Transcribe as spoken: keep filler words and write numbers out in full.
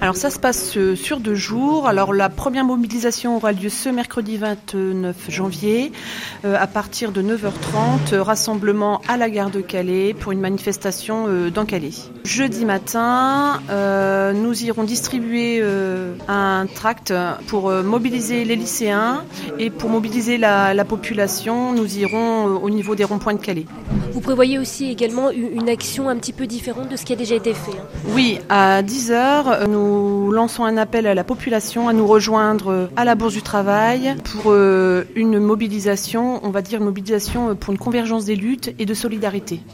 Alors ça se passe euh, sur deux jours. Alors la première mobilisation aura lieu ce mercredi vingt-neuf janvier euh, à partir de neuf heures trente, euh, rassemblement à la gare de Calais pour une manifestation euh, dans Calais. Jeudi matin, euh, nous irons distribuer euh, un tract pour euh, mobiliser les lycéens et pour mobiliser la, la population, nous irons euh, au niveau des ronds-points de Calais. Vous prévoyez aussi également une action un petit peu différente de ce qui a déjà été fait. Oui, à dix heures, nous lançons un appel à la population à nous rejoindre à la Bourse du Travail pour une mobilisation, on va dire une mobilisation pour une convergence des luttes et de solidarité.